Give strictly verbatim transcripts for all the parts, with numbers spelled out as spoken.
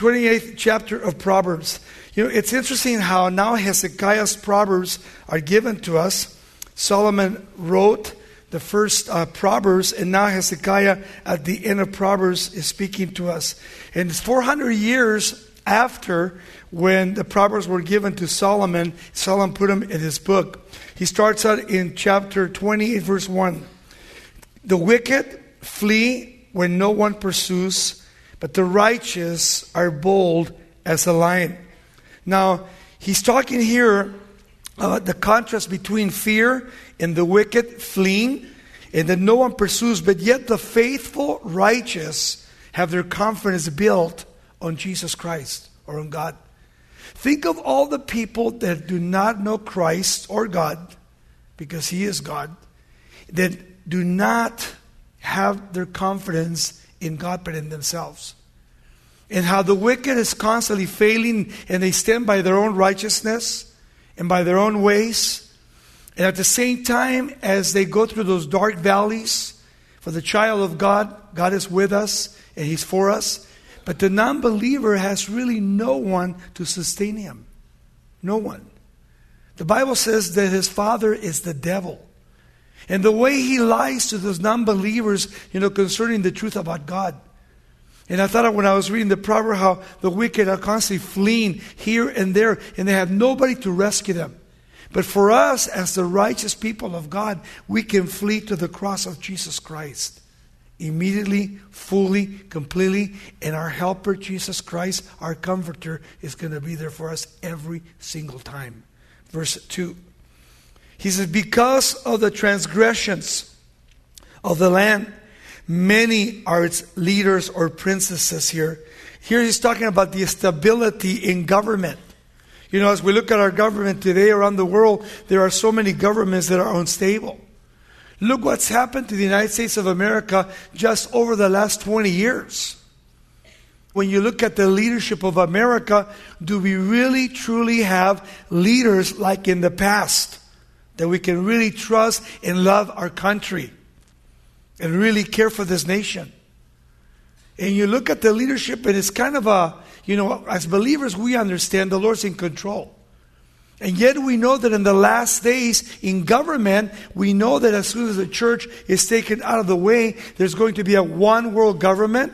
twenty-eighth chapter of Proverbs. You know, it's interesting how now Hezekiah's Proverbs are given to us. Solomon wrote the first uh, Proverbs, and now Hezekiah at the end of Proverbs is speaking to us. And it's four hundred years after when the Proverbs were given to Solomon. Solomon put them in his book. He starts out in chapter twenty-eight, verse one. The wicked flee when no one pursues, but the righteous are bold as a lion. Now, he's talking here about the contrast between fear and the wicked fleeing, and that no one pursues, but yet the faithful righteous have their confidence built on Jesus Christ or on God. Think of all the people that do not know Christ or God, because He is God, that do not have their confidence in God but in themselves. And how the wicked is constantly failing, and they stand by their own righteousness and by their own ways. And at the same time, as they go through those dark valleys, for the child of God, God is with us and He's for us. But the non-believer has really no one to sustain him. No one. The Bible says that his father is the devil. And the way he lies to those non-believers, you know, concerning the truth about God. And I thought when I was reading the proverb how the wicked are constantly fleeing here and there, and they have nobody to rescue them. But for us, as the righteous people of God, we can flee to the cross of Jesus Christ. Immediately, fully, completely. And our helper, Jesus Christ, our comforter, is going to be there for us every single time. Verse two. He says, because of the transgressions of the land, many are its leaders or princesses here. Here he's talking about the stability in government. You know, as we look at our government today around the world, there are so many governments that are unstable. Look what's happened to the United States of America just over the last twenty years. When you look at the leadership of America, do we really truly have leaders like in the past that we can really trust and love our country and really care for this nation? And you look at the leadership, and it's kind of a, you know, as believers, we understand the Lord's in control. And yet we know that in the last days in government, we know that as soon as the church is taken out of the way, there's going to be a one world government.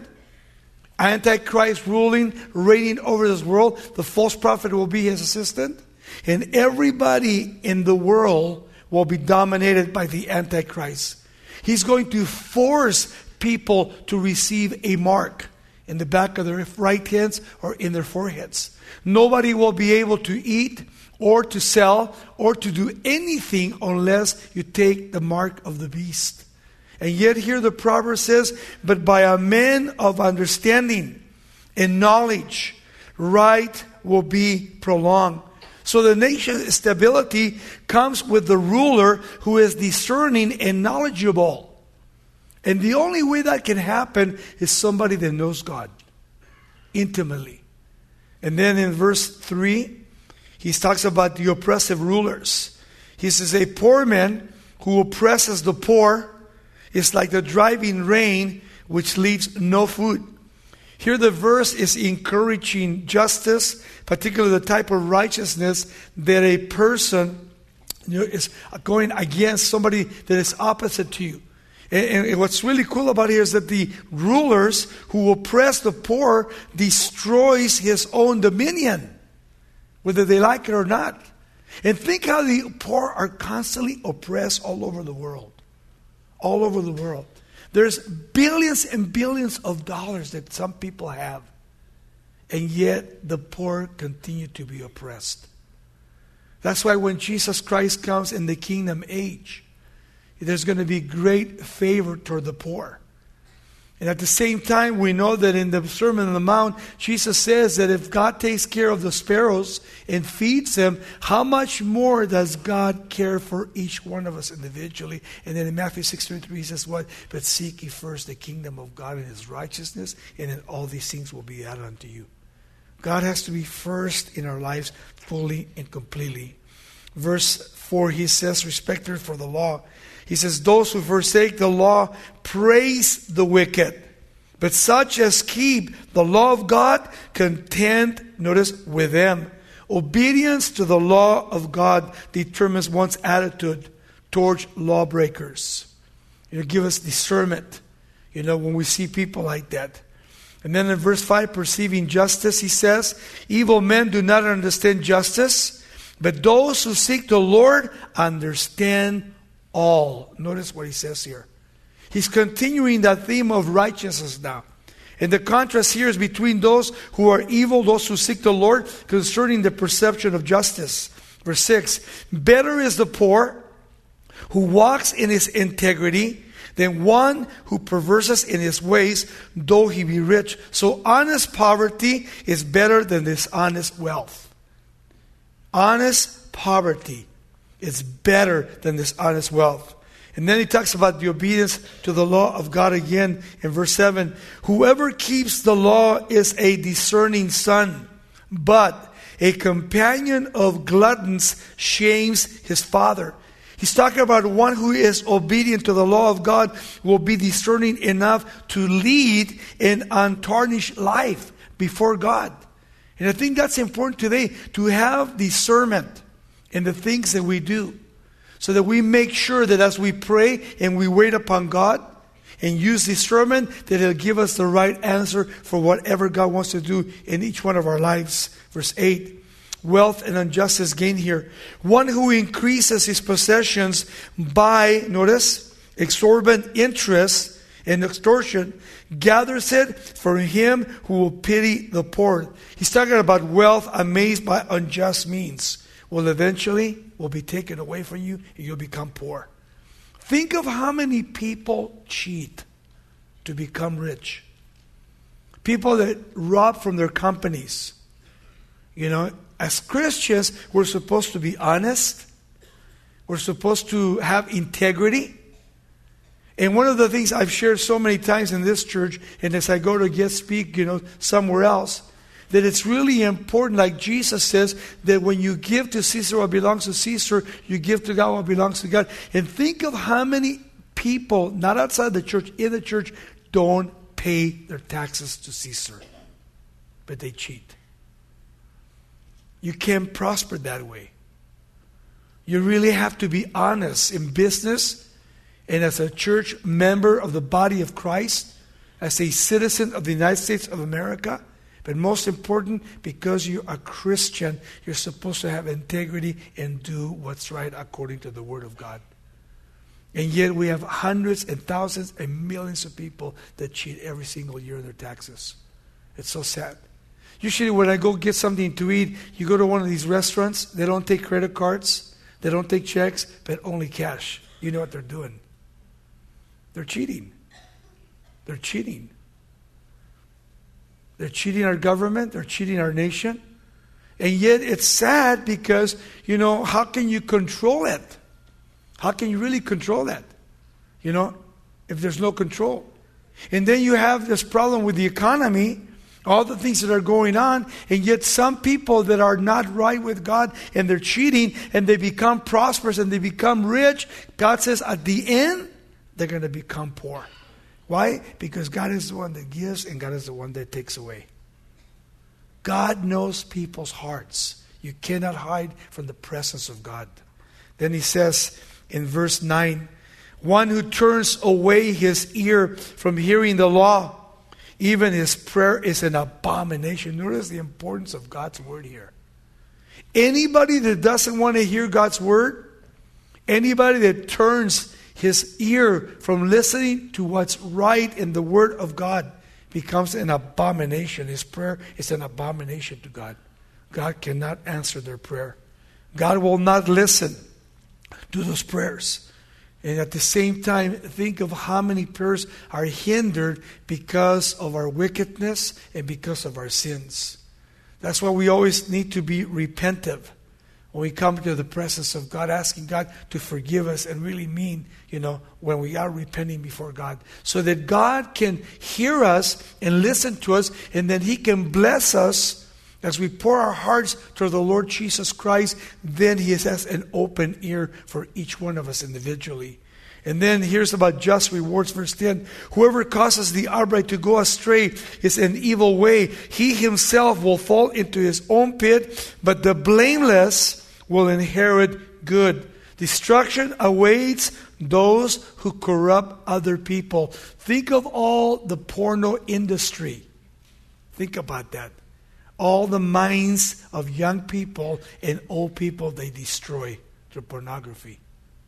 Antichrist ruling, reigning over this world. The false prophet will be his assistant. And everybody in the world will be dominated by the Antichrist. He's going to force people to receive a mark in the back of their right hands or in their foreheads. Nobody will be able to eat or to sell or to do anything unless you take the mark of the beast. And yet here the proverb says, but by a man of understanding and knowledge, right will be prolonged. So the nation's stability comes with the ruler who is discerning and knowledgeable. And the only way that can happen is somebody that knows God intimately. And then in verse three, he talks about the oppressive rulers. He says, a poor man who oppresses the poor is like the driving rain which leaves no food. Here the verse is encouraging justice, particularly the type of righteousness that a person, you know, is going against somebody that is opposite to you. And, and what's really cool about here is that the rulers who oppress the poor destroys his own dominion, whether they like it or not. And think how the poor are constantly oppressed all over the world. All over the world. There's billions and billions of dollars that some people have. And yet the poor continue to be oppressed. That's why when Jesus Christ comes in the kingdom age, there's going to be great favor toward the poor. And at the same time, we know that in the Sermon on the Mount, Jesus says that if God takes care of the sparrows and feeds them, how much more does God care for each one of us individually? And then in Matthew six twenty-three, he says what? But seek ye first the kingdom of God and His righteousness, and then all these things will be added unto you. God has to be first in our lives fully and completely. Verse four, he says, respect her for the law. He says, those who forsake the law praise the wicked, But such as keep the law of God, contend, notice, with them. Obedience to the law of God determines one's attitude towards lawbreakers. You know, give us discernment, you know, when we see people like that. And then in verse five, perceiving justice, he says, evil men do not understand justice, but those who seek the Lord understand all. Notice what he says here. He's continuing that theme of righteousness now. And the contrast here is between those who are evil, those who seek the Lord, concerning the perception of justice. Verse six, better is the poor who walks in his integrity than one who perverses in his ways, though he be rich. So honest poverty is better than dishonest wealth. Honest poverty is better than dishonest wealth. And then he talks about the obedience to the law of God again in verse seven. Whoever keeps the law is a discerning son, but a companion of gluttons shames his father. He's talking about one who is obedient to the law of God will be discerning enough to lead an untarnished life before God. And I think that's important today, to have discernment in the things that we do, so that we make sure that as we pray and we wait upon God and use discernment, that He'll give us the right answer for whatever God wants to do in each one of our lives. Verse eight. Wealth and injustice gain here. One who increases his possessions by, notice, exorbitant interest and extortion, gathers it from him who will pity the poor. He's talking about wealth amassed by unjust means. Will eventually will be taken away from you and you'll become poor. Think of how many people cheat to become rich. People that rob from their companies. You know, as Christians, we're supposed to be honest. We're supposed to have integrity. And one of the things I've shared so many times in this church, and as I go to guest speak, you know, somewhere else, that it's really important, like Jesus says, that when you give to Caesar what belongs to Caesar, you give to God what belongs to God. And think of how many people, not outside the church, in the church, don't pay their taxes to Caesar, but they cheat. You can't prosper that way. You really have to be honest in business and as a church member of the body of Christ, as a citizen of the United States of America. But most important, because you're a Christian, you're supposed to have integrity and do what's right according to the Word of God. And yet we have hundreds and thousands and millions of people that cheat every single year in their taxes. It's so sad. Usually when I go get something to eat, you go to one of these restaurants, they don't take credit cards, they don't take checks, but only cash. You know what they're doing? They're cheating. They're cheating. They're cheating our government, they're cheating our nation. And yet it's sad because, you know, how can you control it? How can you really control that? You know, if there's no control. And then you have this problem with the economy, all the things that are going on, and yet some people that are not right with God and they're cheating and they become prosperous and they become rich, God says at the end, they're going to become poor. Why? Because God is the one that gives and God is the one that takes away. God knows people's hearts. You cannot hide from the presence of God. Then he says in verse nine, one who turns away his ear from hearing the law, even his prayer is an abomination. Notice the importance of God's word here. Anybody that doesn't want to hear God's word, anybody that turns his ear from listening to what's right in the word of God becomes an abomination. His prayer is an abomination to God. God cannot answer their prayer. God will not listen to those prayers. And at the same time, think of how many prayers are hindered because of our wickedness and because of our sins. That's why we always need to be repentive when we come to the presence of God, asking God to forgive us and really mean, you know, when we are repenting before God. So that God can hear us and listen to us, and then He can bless us as we pour our hearts to the Lord Jesus Christ. Then He has an open ear for each one of us individually. And then here's about just rewards, verse ten. Whoever causes the upright to go astray is an evil way. He himself will fall into his own pit, but the blameless will inherit good. Destruction awaits those who corrupt other people. Think of all the porno industry. Think about that. All the minds of young people and old people they destroy through pornography.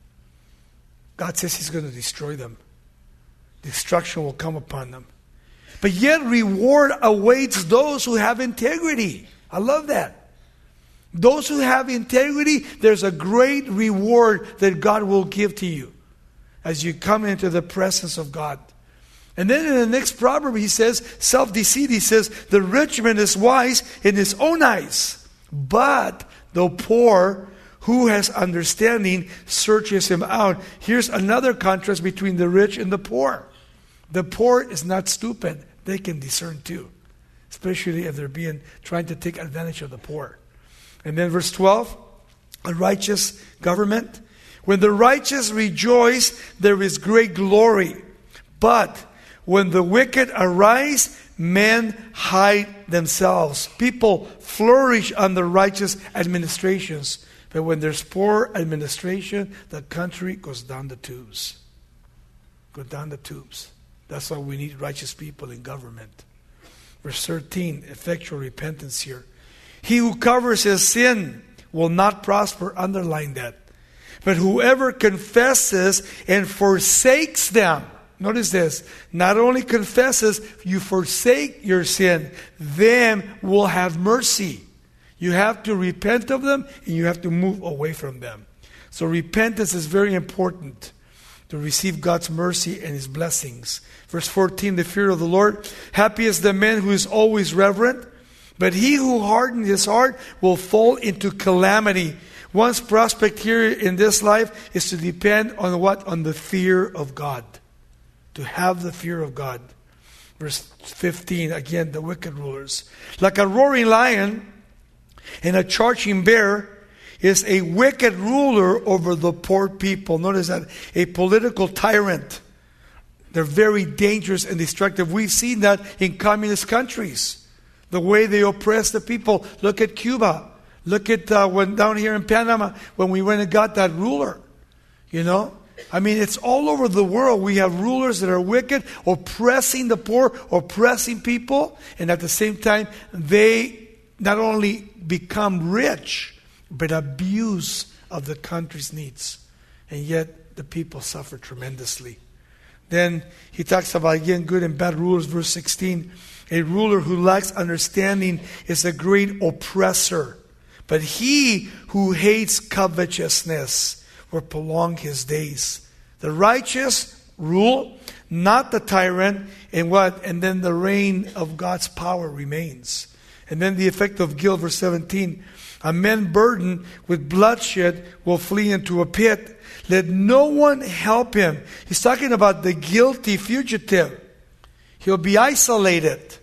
God says He's going to destroy them. Destruction will come upon them. But yet reward awaits those who have integrity. I love that. Those who have integrity, there's a great reward that God will give to you as you come into the presence of God. And then in the next proverb he says, self-deceit, he says, the rich man is wise in his own eyes, but the poor who has understanding searches him out. Here's another contrast between the rich and the poor. The poor is not stupid. They can discern too, especially if they're being trying to take advantage of the poor. And then verse twelve, a righteous government. When the righteous rejoice, there is great glory. But when the wicked arise, men hide themselves. People flourish under righteous administrations. But when there's poor administration, the country goes down the tubes. Go down the tubes. That's why we need righteous people in government. Verse thirteen, effectual repentance here. He who covers his sin will not prosper. Underline that. But whoever confesses and forsakes them. Notice this. Not only confesses, you forsake your sin. Them will have mercy. You have to repent of them and you have to move away from them. So repentance is very important to receive God's mercy and His blessings. Verse fourteen, the fear of the Lord. Happy is the man who is always reverent, but he who hardens his heart will fall into calamity. One's prospect here in this life is to depend on what? On the fear of God. To have the fear of God. Verse fifteen, again, the wicked rulers. Like a roaring lion and a charging bear is a wicked ruler over the poor people. Notice that. A political tyrant. They're very dangerous and destructive. We've seen that in communist countries. The way they oppress the people. Look at Cuba. Look at uh, when down here in Panama when we went and got that ruler. You know? I mean, it's all over the world. We have rulers that are wicked, oppressing the poor, oppressing people. And at the same time, they not only become rich, but abuse of the country's needs. And yet, the people suffer tremendously. Then he talks about, again, good and bad rulers. Verse sixteen, a ruler who lacks understanding is a great oppressor. But he who hates covetousness will prolong his days. The righteous rule, not the tyrant. And what? And then the reign of God's power remains. And then the effect of guilt, verse seventeen. A man burdened with bloodshed will flee into a pit. Let no one help him. He's talking about the guilty fugitive. He'll be isolated.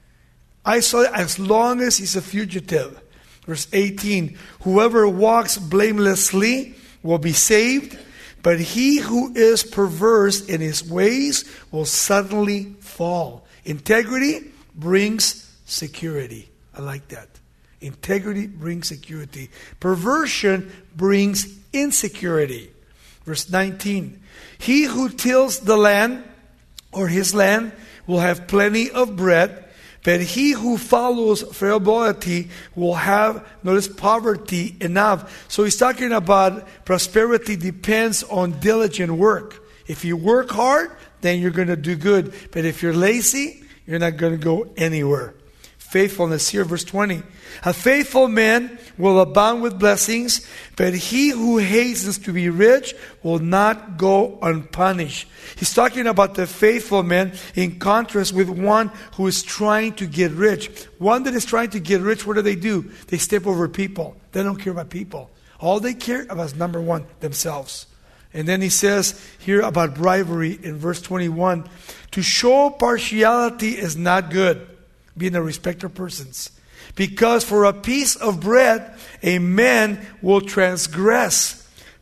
Isolated as long as he's a fugitive. Verse eighteen. Whoever walks blamelessly will be saved, but he who is perverse in his ways will suddenly fall. Integrity brings security. I like that. Integrity brings security. Perversion brings insecurity. Verse nineteen. He who tills the land or his land will have plenty of bread, but he who follows frivolity will have, notice, poverty enough. So he's talking about prosperity depends on diligent work. If you work hard, then you're going to do good. But if you're lazy, you're not going to go anywhere. Faithfulness here, verse twenty. A faithful man will abound with blessings, but he who hastens to be rich will not go unpunished. He's talking about the faithful man in contrast with one who is trying to get rich. One that is trying to get rich, what do they do? They step over people. They don't care about people. All they care about is, number one, themselves. And then he says here about bribery in verse twenty-one. To show partiality is not good, being a respecter of persons. Because for a piece of bread, a man will transgress.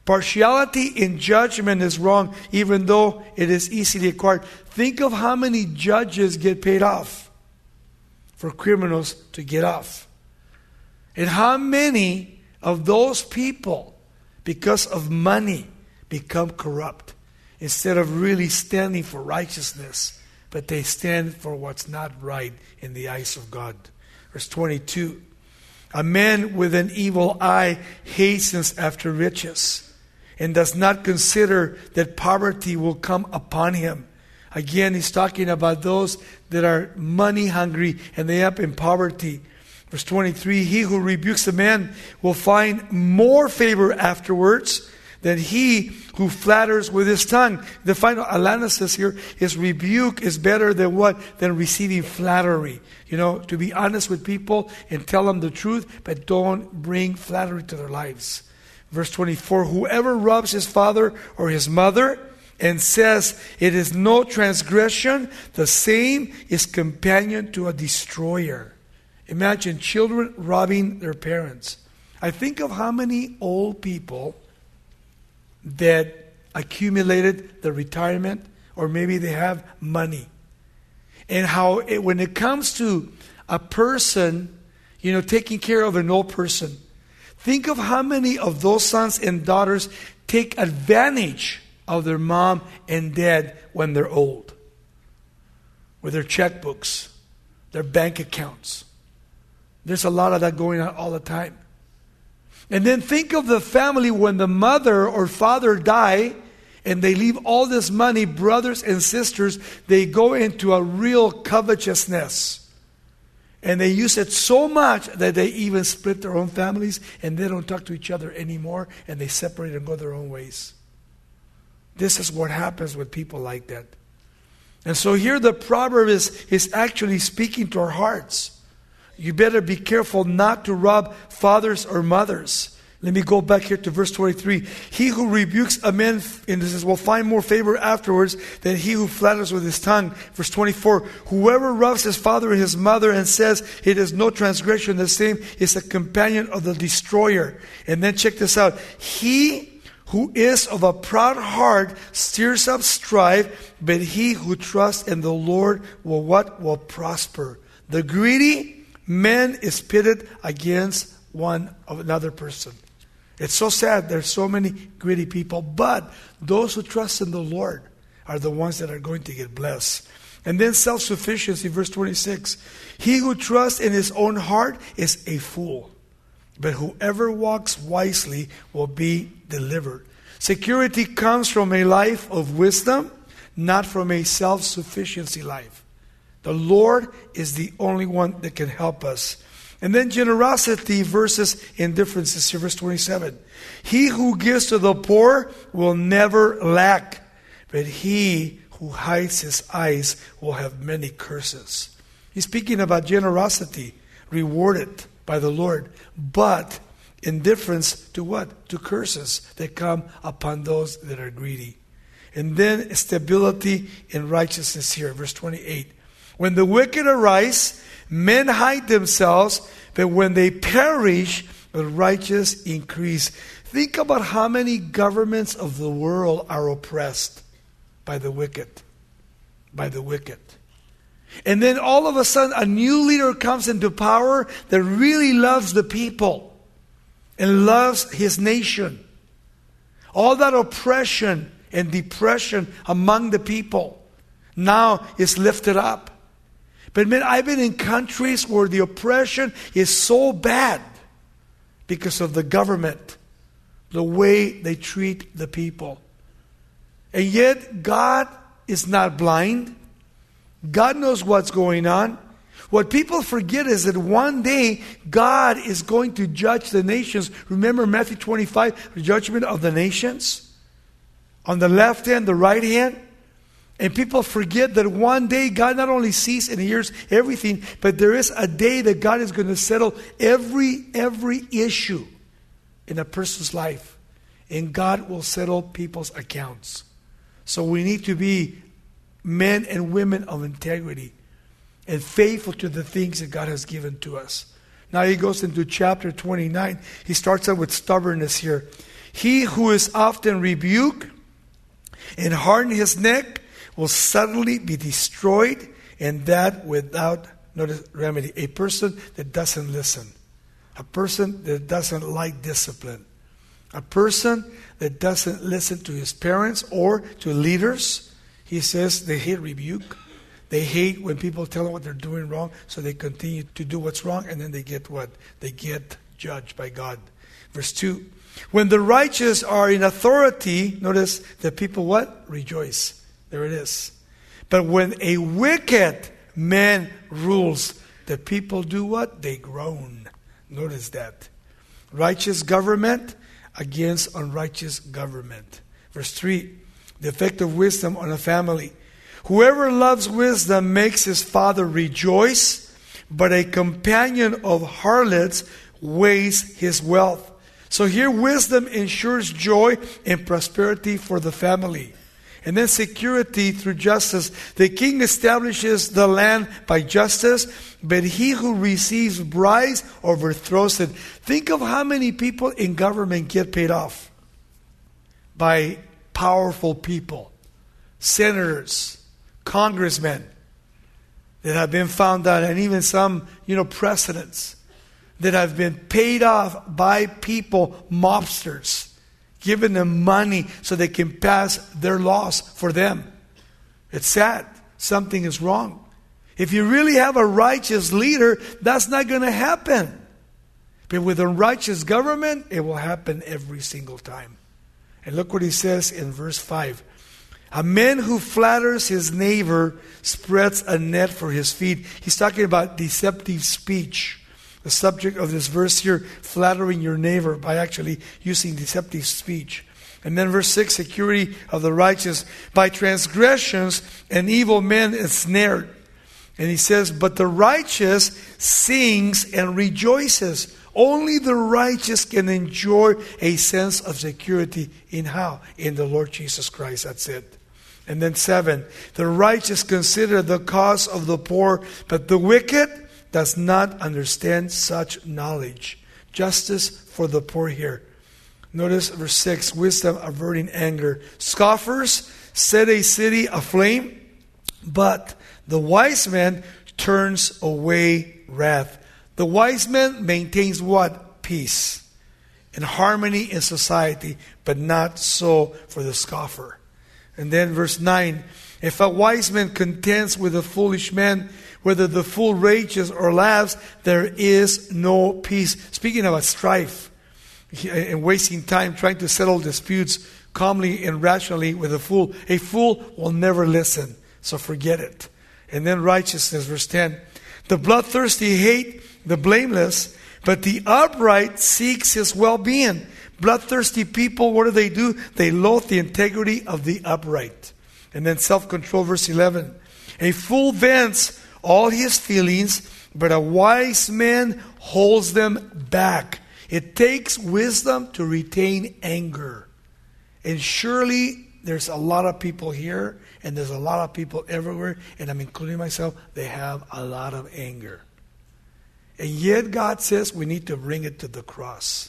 Partiality in judgment is wrong, even though it is easily acquired. Think of how many judges get paid off for criminals to get off. And how many of those people, because of money, become corrupt instead of really standing for righteousness, but they stand for what's not right in the eyes of God. Verse twenty-two, a man with an evil eye hastens after riches and does not consider that poverty will come upon him. Again, he's talking about those that are money hungry and they end up in poverty. Verse twenty-three, he who rebukes a man will find more favor afterwards than he who flatters with his tongue. The final analysis here is rebuke is better than what? Than receiving flattery. You know, to be honest with people and tell them the truth, but don't bring flattery to their lives. Verse twenty-four, whoever robs his father or his mother and says it is no transgression, the same is companion to a destroyer. Imagine children robbing their parents. I think of how many old people that accumulated the retirement, or maybe they have money. And how it, when it comes to a person, you know, taking care of an old person, think of how many of those sons and daughters take advantage of their mom and dad when they're old. With their checkbooks, their bank accounts. There's a lot of that going on all the time. And then think of the family when the mother or father die and they leave all this money, brothers and sisters, they go into a real covetousness. And they use it so much that they even split their own families and they don't talk to each other anymore and they separate and go their own ways. This is what happens with people like that. And so here the proverb is, is actually speaking to our hearts. You better be careful not to rob fathers or mothers. Let me go back here to verse twenty-three. He who rebukes a man, and this is, will find more favor afterwards than he who flatters with his tongue. Verse twenty-four. Whoever robs his father or his mother and says it is no transgression, the same is a companion of the destroyer. And then check this out. He who is of a proud heart stirs up strife, but he who trusts in the Lord will what? Will prosper. The greedy man is pitted against one of another person. It's so sad. There's so many greedy people. But those who trust in the Lord are the ones that are going to get blessed. And then self-sufficiency, verse twenty-six. He who trusts in his own heart is a fool. But whoever walks wisely will be delivered. Security comes from a life of wisdom, not from a self-sufficiency life. The Lord is the only one that can help us. And then generosity versus indifference here, verse twenty-seven. He who gives to the poor will never lack, but he who hides his eyes will have many curses. He's speaking about generosity, rewarded by the Lord, but indifference to what? To curses that come upon those that are greedy. And then stability in righteousness here, verse twenty-eight. When the wicked arise, men hide themselves, but when they perish, the righteous increase. Think about how many governments of the world are oppressed by the wicked. By the wicked. And then all of a sudden, a new leader comes into power that really loves the people and loves his nation. All that oppression and depression among the people now is lifted up. But man, I've been in countries where the oppression is so bad because of the government, the way they treat the people. And yet, God is not blind. God knows what's going on. What people forget is that one day, God is going to judge the nations. Remember Matthew twenty-five, the judgment of the nations? On the left hand, the right hand. And people forget that one day God not only sees and hears everything, but there is a day that God is going to settle every every issue in a person's life. And God will settle people's accounts. So we need to be men and women of integrity and faithful to the things that God has given to us. Now he goes into chapter twenty-nine. He starts out with stubbornness here. He who is often rebuked and harden his neck will suddenly be destroyed, and that without notice, remedy. A person that doesn't listen. A person that doesn't like discipline. A person that doesn't listen to his parents or to leaders. He says they hate rebuke. They hate when people tell them what they're doing wrong, so they continue to do what's wrong, and then they get what? They get judged by God. Verse two. When the righteous are in authority, notice the people what? Rejoice. There it is. But when a wicked man rules, the people do what? They groan. Notice that. Righteous government against unrighteous government. Verse three. The effect of wisdom on a family. Whoever loves wisdom makes his father rejoice, but a companion of harlots wastes his wealth. So here wisdom ensures joy and prosperity for the family. And then security through justice. The king establishes the land by justice, but he who receives bribes overthrows it. Think of how many people in government get paid off by powerful people. Senators, congressmen that have been found out, and even some, you know, presidents that have been paid off by people, mobsters, giving them money so they can pass their laws for them. It's sad. Something is wrong. If you really have a righteous leader, that's not going to happen. But with a righteous government, it will happen every single time. And look what he says in verse five. A man who flatters his neighbor spreads a net for his feet. He's talking about deceptive speech. The subject of this verse here, flattering your neighbor by actually using deceptive speech. And then verse six, security of the righteous. By transgressions, an evil man is snared. And he says, but the righteous sings and rejoices. Only the righteous can enjoy a sense of security in how? In the Lord Jesus Christ. That's it. And then seven, the righteous consider the cause of the poor, but the wicked does not understand such knowledge. Justice for the poor here. Notice verse six, wisdom averting anger. Scoffers set a city aflame, but the wise man turns away wrath. The wise man maintains what? Peace and harmony in society, but not so for the scoffer. And then verse nine, if a wise man contends with a foolish man, whether the fool rages or laughs, there is no peace. Speaking about strife and wasting time trying to settle disputes calmly and rationally with a fool, a fool will never listen, so forget it. And then righteousness, verse ten, the bloodthirsty hate the blameless, but the upright seeks his well-being. Bloodthirsty people, what do they do? They loathe the integrity of the upright. And then self-control, verse eleven. A fool vents all his feelings, but a wise man holds them back. It takes wisdom to retain anger. And surely there's a lot of people here, and there's a lot of people everywhere, and I'm including myself, they have a lot of anger. And yet God says we need to bring it to the cross.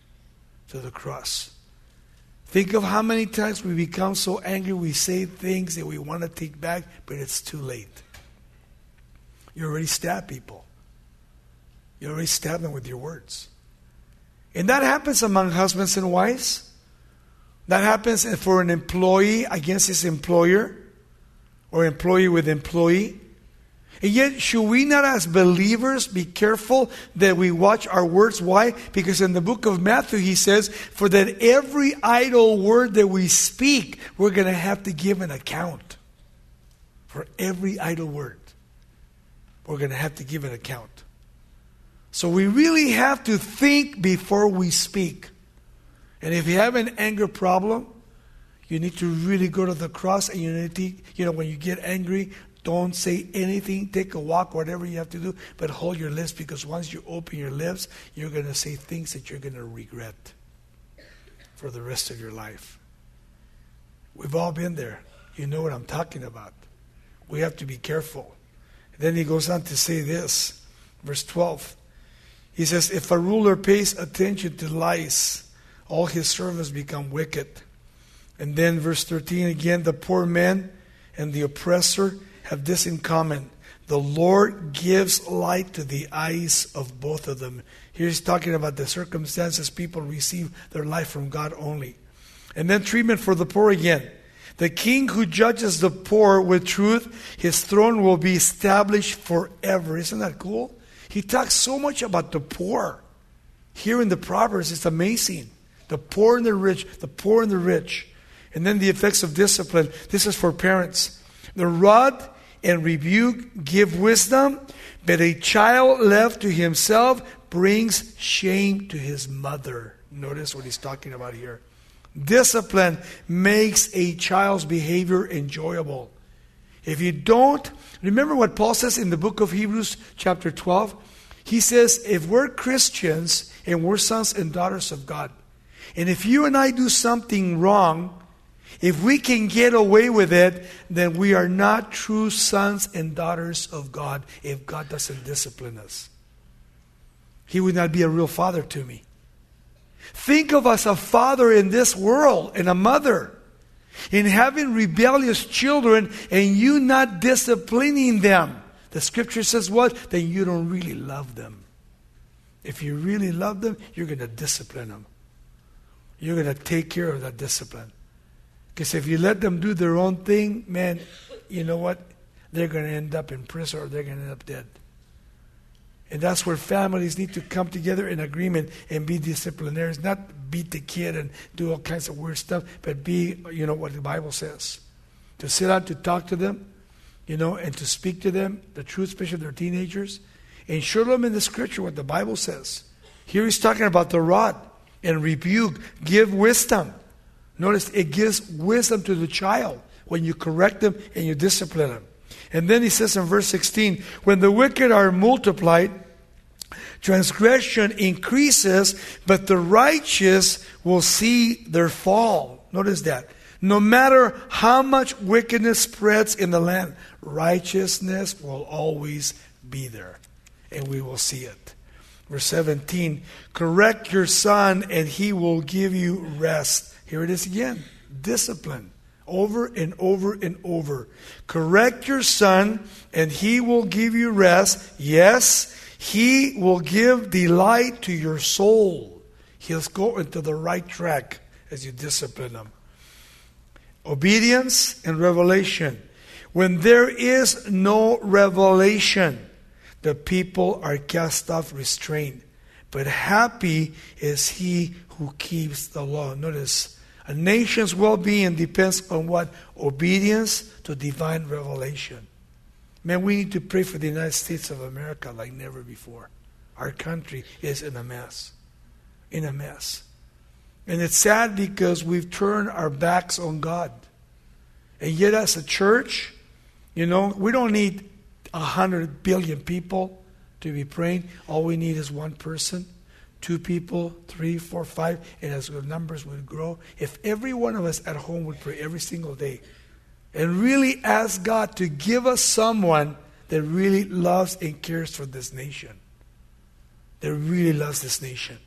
To the cross. Think of how many times we become so angry we say things that we want to take back, but it's too late. You already stabbed people. You already stabbed them with your words. And that happens among husbands and wives. That happens for an employee against his employer, or employee with employee. And yet, should we not as believers be careful that we watch our words? Why? Because in the book of Matthew he says, for that every idle word that we speak, we're going to have to give an account. For every idle word, we're going to have to give an account. So we really have to think before we speak. And if you have an anger problem, you need to really go to the cross, and you need to, you know, when you get angry, don't say anything, take a walk, whatever you have to do, but hold your lips, because once you open your lips, you're going to say things that you're going to regret for the rest of your life. We've all been there. You know what I'm talking about. We have to be careful. Then he goes on to say this, verse twelve. He says, if a ruler pays attention to lies, all his servants become wicked. And then verse thirteen again, the poor man and the oppressor have this in common. The Lord gives light to the eyes of both of them. Here he's talking about the circumstances people receive their life from God only. And then treatment for the poor again. The king who judges the poor with truth, his throne will be established forever. Isn't that cool? He talks so much about the poor. Here in the Proverbs, it's amazing. The poor and the rich, the poor and the rich. And then the effects of discipline. This is for parents. The rod and rebuke give wisdom, but a child left to himself brings shame to his mother. Notice what he's talking about here. Discipline makes a child's behavior enjoyable. If you don't, remember what Paul says in the book of Hebrews chapter twelve? He says, if we're Christians and we're sons and daughters of God, and if you and I do something wrong, if we can get away with it, then we are not true sons and daughters of God if God doesn't discipline us. He would not be a real father to me. Think of us a father in this world and a mother. In having rebellious children and you not disciplining them. The scripture says what? Then you don't really love them. If you really love them, you're going to discipline them. You're going to take care of that discipline. Because if you let them do their own thing, man, you know what? They're going to end up in prison or they're going to end up dead. And that's where families need to come together in agreement and be disciplinarians. Not beat the kid and do all kinds of weird stuff, but be, you know, what the Bible says. To sit down, to talk to them, you know, and to speak to them, the truth, especially if they're teenagers. And show them in the scripture what the Bible says. Here he's talking about the rod and rebuke. Give wisdom. Notice it gives wisdom to the child when you correct them and you discipline them. And then he says in verse sixteen, when the wicked are multiplied, transgression increases, but the righteous will see their fall. Notice that. No matter how much wickedness spreads in the land, righteousness will always be there. And we will see it. Verse seventeen, correct your son and he will give you rest. Here it is again. Discipline. Over and over and over. Correct your son, and he will give you rest. Yes, he will give delight to your soul. He'll go into the right track as you discipline him. Obedience and revelation. When there is no revelation, the people are cast off restraint. But happy is he who keeps the law. Notice, a nation's well-being depends on what? Obedience to divine revelation. Man, we need to pray for the United States of America like never before. Our country is in a mess. In a mess. And it's sad because we've turned our backs on God. And yet as a church, you know, we don't need a hundred billion people to be praying. All we need is one person. Two people, three, four, five, and as the numbers would grow, if every one of us at home would pray every single day and really ask God to give us someone that really loves and cares for this nation, that really loves this nation,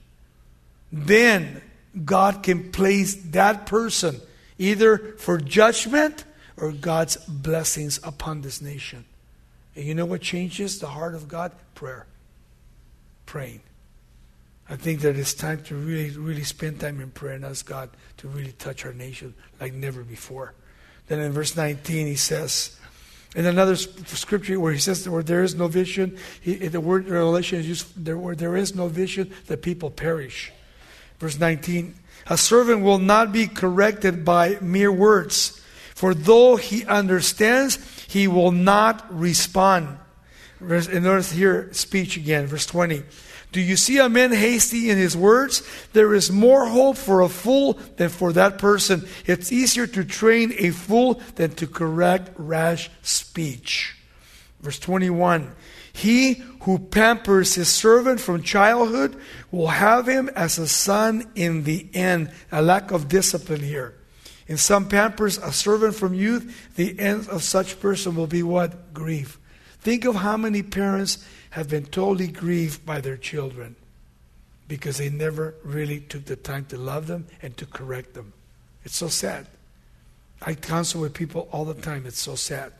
then God can place that person either for judgment or God's blessings upon this nation. And you know what changes the heart of God? Prayer. Praying. I think that it's time to really, really spend time in prayer and ask God to really touch our nation like never before. Then in verse nineteen he says, in another scripture where he says where there is no vision, he, the word revelation is used, there, where there is no vision, the people perish. Verse nineteen, a servant will not be corrected by mere words, for though he understands, he will not respond. And notice here, speech again, verse twenty. Do you see a man hasty in his words? There is more hope for a fool than for that person. It's easier to train a fool than to correct rash speech. Verse twenty-one. He who pampers his servant from childhood will have him as a son in the end. A lack of discipline here. In some pampers a servant from youth, the end of such person will be what? Grief. Think of how many parents have been totally grieved by their children. because they never really took the time to love them and to correct them. It's so sad. I counsel with people all the time. It's so sad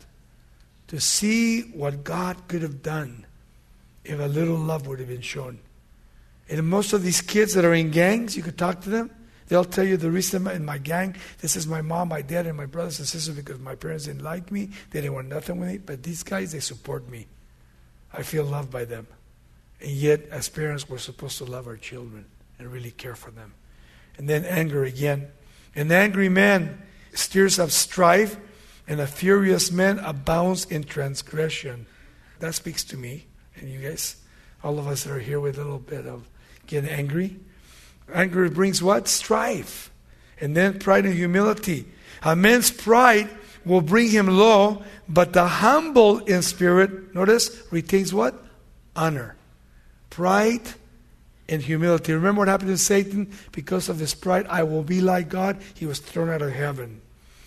to see what God could have done if a little love would have been shown. And most of these kids that are in gangs, you could talk to them. They'll tell you the reason in my gang, this is my mom, my dad, and my brothers and sisters because my parents didn't like me. They didn't want nothing with me. But these guys, they support me. I feel loved by them. And yet, as parents, we're supposed to love our children and really care for them. And then anger again. An angry man stirs up strife, and a furious man abounds in transgression. That speaks to me and you guys. All of us that are here with a little bit of getting angry. Anger brings what? Strife. And then pride and humility. A man's pride will bring him low, but the humble in spirit, notice, retains what? Honor. Pride and humility. Remember what happened to Satan? Because of his pride, I will be like God. He was thrown out of heaven.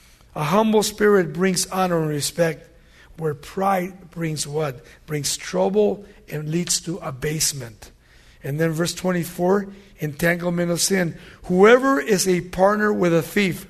A humble spirit brings honor and respect, where pride brings what? Brings trouble and leads to abasement. And then verse twenty-four, entanglement of sin. Whoever is a partner with a thief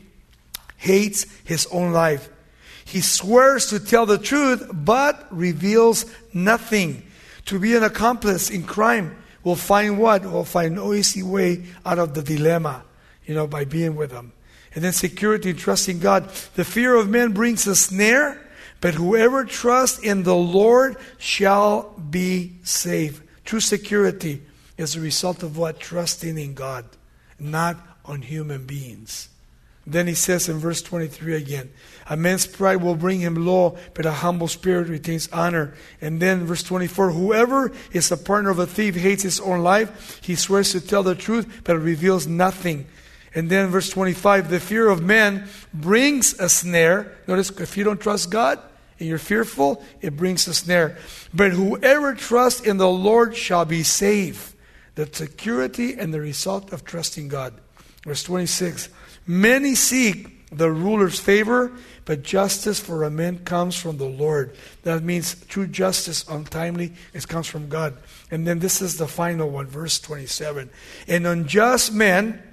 hates his own life. He swears to tell the truth, but reveals nothing. To be an accomplice in crime will find what? Will find no easy way out of the dilemma, you know, by being with them. And then security and trusting God. The fear of men brings a snare, but whoever trusts in the Lord shall be safe. True security is a result of what? Trusting in God, not on human beings. Then he says in verse twenty-three again, a man's pride will bring him low, but a humble spirit retains honor. And then verse twenty-four, whoever is a partner of a thief hates his own life. He swears to tell the truth, but reveals nothing. And then verse twenty-five, the fear of man brings a snare. Notice, if you don't trust God and you're fearful, it brings a snare. But whoever trusts in the Lord shall be safe. The security and the result of trusting God. Verse twenty-six, many seek the ruler's favor, but justice for a man comes from the Lord. That means true justice, untimely, it comes from God. And then this is the final one, verse twenty-seven. An unjust man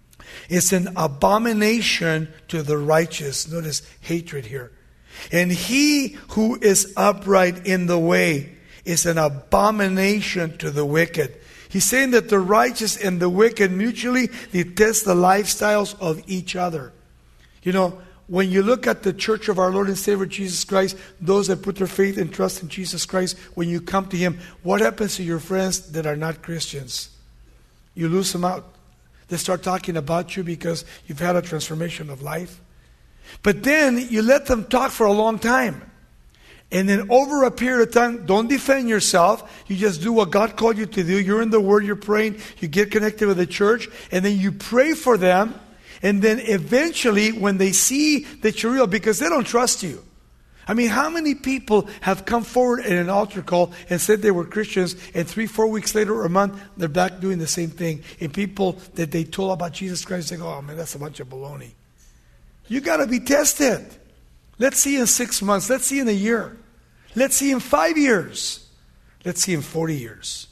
is an abomination to the righteous. Notice hatred here. And he who is upright in the way is an abomination to the wicked. He's saying that the righteous and the wicked mutually detest the lifestyles of each other. You know, when you look at the church of our Lord and Savior Jesus Christ, those that put their faith and trust in Jesus Christ, when you come to Him, what happens to your friends that are not Christians? You lose them out. They start talking about you because you've had a transformation of life. But then you let them talk for a long time. And then over a period of time, don't defend yourself. You just do what God called you to do. You're in the Word, you're praying, you get connected with the church, and then you pray for them. And then eventually, when they see that you're real, because they don't trust you. I mean, how many people have come forward in an altar call and said they were Christians, and three, four weeks later or a month, they're back doing the same thing. And people that they told about Jesus Christ, they go, oh man, that's a bunch of baloney. You got to be tested. Let's see in six months. Let's see in a year. Let's see in five years. Let's see in forty years.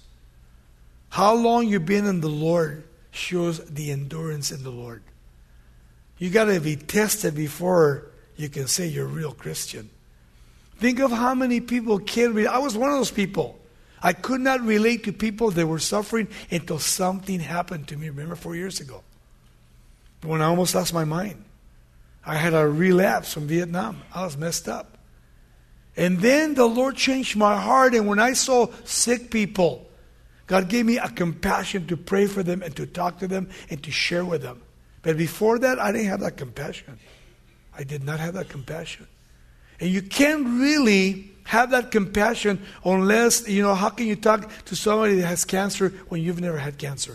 How long you've been in the Lord shows the endurance in the Lord. You got to be tested before you can say you're a real Christian. Think of how many people can't relate. I was one of those people. I could not relate to people that were suffering until something happened to me. Remember four years ago? When I almost lost my mind. I had a relapse from Vietnam. I was messed up. And then the Lord changed my heart. And when I saw sick people, God gave me a compassion to pray for them and to talk to them and to share with them. But before that, I didn't have that compassion. I did not have that compassion. And you can't really have that compassion unless, you know, how can you talk to somebody that has cancer when you've never had cancer?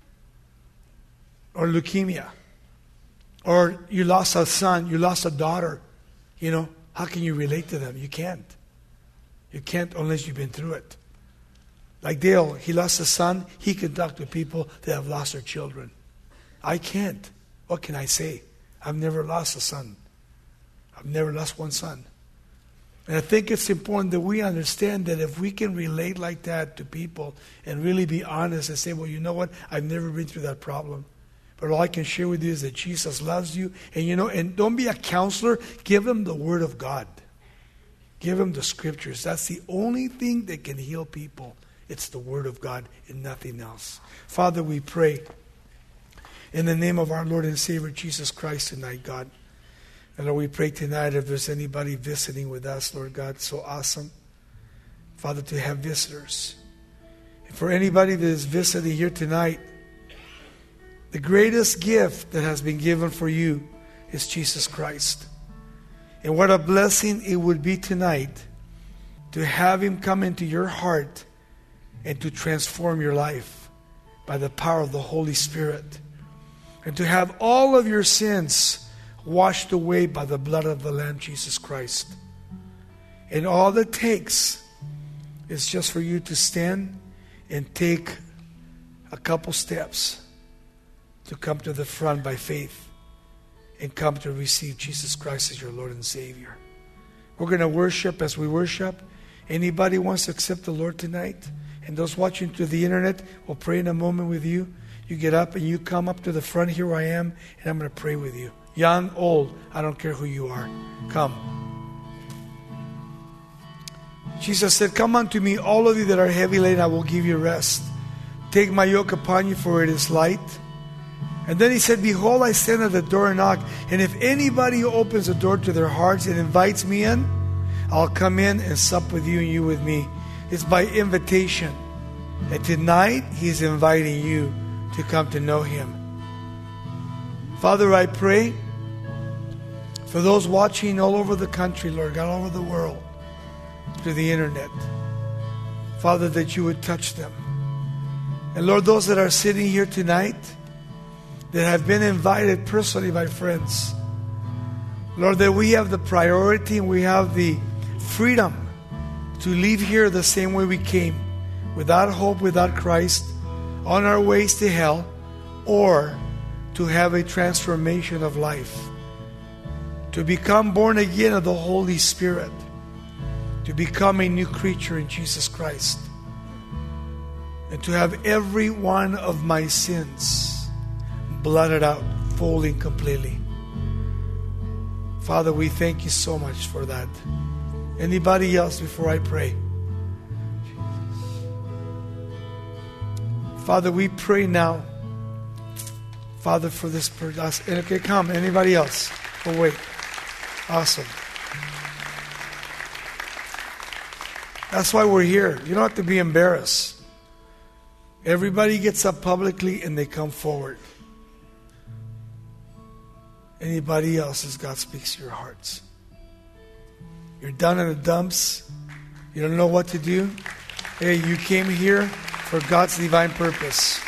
Or leukemia. Or you lost a son, you lost a daughter. You know, how can you relate to them? You can't. You can't unless you've been through it. Like Dale, he lost a son. He can talk to people that have lost their children. I can't. What can I say? I've never lost a son. I've never lost one son. And I think it's important that we understand that if we can relate like that to people and really be honest and say, well, you know what? I've never been through that problem. But all I can share with you is that Jesus loves you. And you know, and don't be a counselor. Give them the Word of God. Give them the Scriptures. That's the only thing that can heal people. It's the Word of God and nothing else. Father, we pray in the name of our Lord and Savior Jesus Christ tonight, God. And Lord, we pray tonight if there's anybody visiting with us, Lord God, so awesome. Father, to have visitors. And for anybody that is visiting here tonight, the greatest gift that has been given for you is Jesus Christ. And what a blessing it would be tonight to have Him come into your heart and to transform your life by the power of the Holy Spirit. And to have all of your sins washed away by the blood of the Lamb, Jesus Christ. And all it takes is just for you to stand and take a couple steps to come to the front by faith and come to receive Jesus Christ as your Lord and Savior. We're going to worship. As we worship, anybody wants to accept the Lord tonight? And those watching through the internet, we'll pray in a moment with you. You get up and you come up to the front. Here I am, and I'm going to pray with you. Young, old, I don't care who you are. Come. Jesus said, come unto me, all of you that are heavy laden, I will give you rest. Take my yoke upon you, for it is light. And then He said, behold, I stand at the door and knock. And if anybody opens the door to their hearts and invites me in, I'll come in and sup with you and you with me. It's by invitation. And tonight, He's inviting you to come to know Him. Father, I pray for those watching all over the country, Lord God, all over the world, through the internet. Father, that you would touch them. And Lord, those that are sitting here tonight, that have been invited personally by friends, Lord, that we have the priority and we have the freedom to leave here the same way we came, without hope, without Christ, on our ways to hell, or to have a transformation of life, to become born again of the Holy Spirit, to become a new creature in Jesus Christ, and to have every one of my sins blotted out fully and completely. Father, we thank you so much for that. Anybody else before I pray? Father, we pray now, Father, for this person. Okay, come. Anybody else? Oh, wait. Awesome. That's why we're here. You don't have to be embarrassed. Everybody gets up publicly and they come forward. Anybody else as God speaks to your hearts? You're down in the dumps. You don't know what to do. Hey, you came here for God's divine purpose.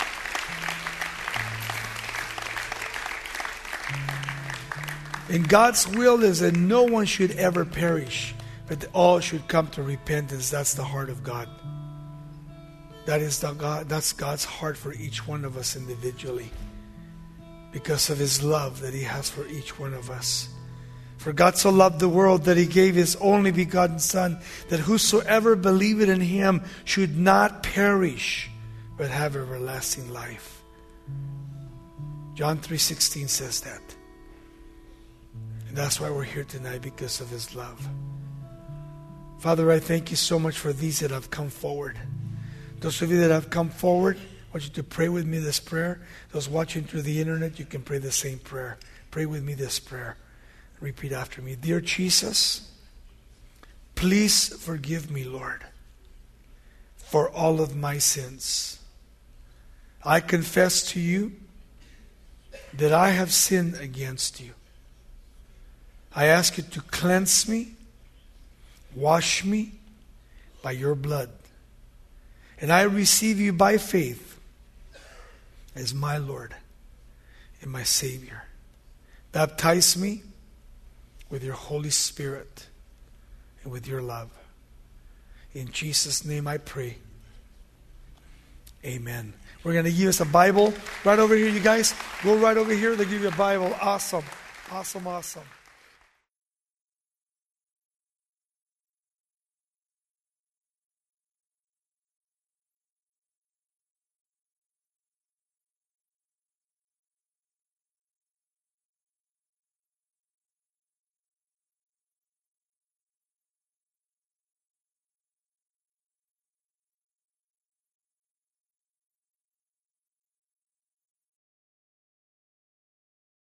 And God's will is that no one should ever perish, but that all should come to repentance. That's the heart of God. That is the God. That's God's heart for each one of us individually, because of His love that He has for each one of us. For God so loved the world that He gave His only begotten Son, that whosoever believeth in Him should not perish, but have everlasting life. John three sixteen says that. And that's why we're here tonight, because of His love. Father, I thank you so much for these that have come forward. Those of you that have come forward, I want you to pray with me this prayer. Those watching through the internet, you can pray the same prayer. Pray with me this prayer. Repeat after me. Dear Jesus, please forgive me, Lord, for all of my sins. I confess to you that I have sinned against you. I ask you to cleanse me, wash me by your blood. And I receive you by faith as my Lord and my Savior. Baptize me with your Holy Spirit and with your love. In Jesus' name I pray. Amen. We're going to give us a Bible right over here, you guys. Go right over here. They'll give you a Bible. Awesome. Awesome, awesome.